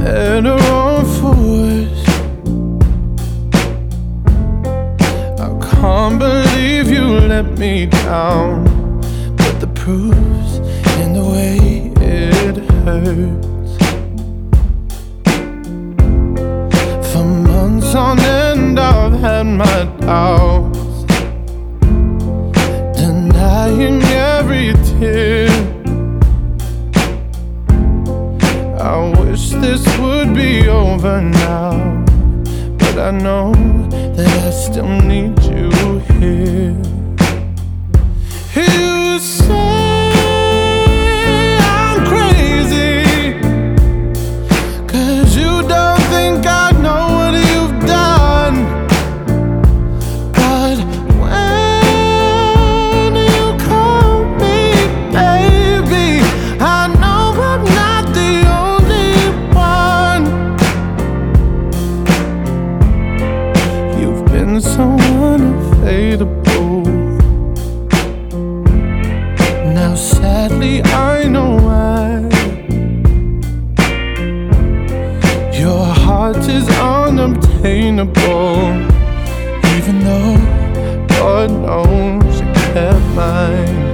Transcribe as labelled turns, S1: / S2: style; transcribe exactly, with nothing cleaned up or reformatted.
S1: better or for worse. I can't believe you let me down, but the proof's in the way it hurts. For months on end I've had my doubts, denying every tear. I wish this would be over now, but I know that I still need you here. You say I'm crazy, 'cause you don't think I know what you've done. But when you call me baby, I know I'm not the only one. You've been so unavailable. Now sadly I know why. Your heart is unobtainable, even though God knows you kept mine.